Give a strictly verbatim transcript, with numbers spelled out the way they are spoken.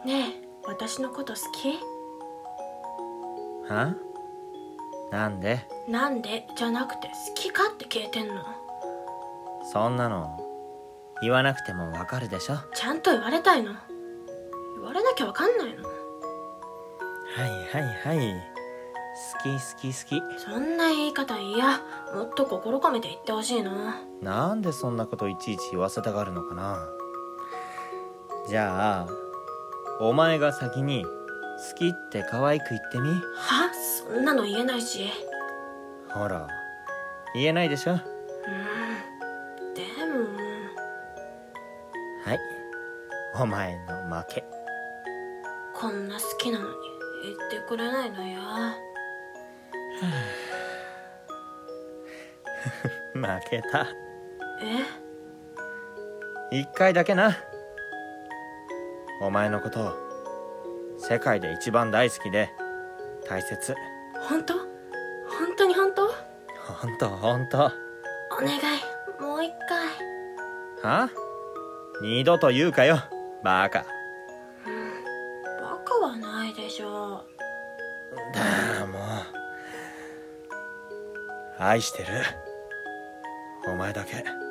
ねえ、私のこと好き？ は？なんで？ なんでじゃなくて好きかって聞いてんの。 そんなの言わなくてもわかるでしょ。 ちゃんと言われたいの。言われなきゃわかんないの。 はいはいはい、好き好き好き。 そんな言い方嫌。もっと心込めて言ってほしいな。 なんでそんなこといちいち言わせたがるのかな。じゃあお前が先に好きって可愛く言ってみ。 は？そんなの言えないし。 ほら言えないでしょ。 うーん、でも。 はい、お前の負け。 こんな好きなのに言ってくれないのよ。 負けた。 え？ 一回だけな。お前のことを世界で一番大好きで大切。 本当？本当に本当？ ほんとほんと。 お願い、もう一回。 は？二度と言うかよ、バカ。 うん、バカはないでしょ。 だあ、もう愛してる、お前だけ。